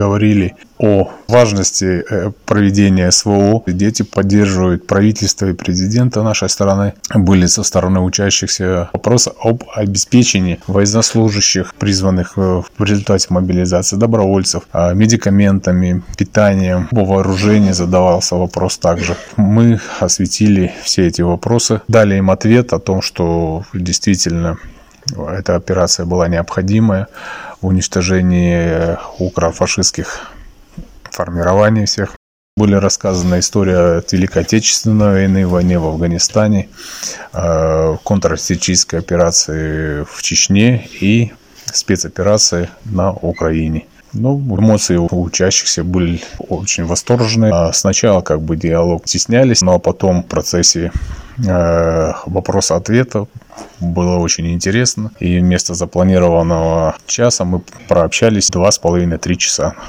говорили о важности проведения СВО. Дети поддерживают правительство и президента нашей страны. Были со стороны учащихся вопросы об обеспечении военнослужащих, призванных в результате мобилизации, добровольцев, медикаментами, питанием. По вооружению задавался вопрос также. Мы осветили все эти вопросы, дали им ответ о том, что действительно эта операция была необходимая в уничтожении укрофашистских формирований всех. Были рассказаны история от Великой Отечественной войны, войны в Афганистане, контртеррористической операции в Чечне и спецоперации на Украине. Эмоции у учащихся были очень восторженные. Сначала диалог стеснялись, но потом в процессе вопроса-ответа было очень интересно. И вместо запланированного часа мы прообщались 2,5-3 часа.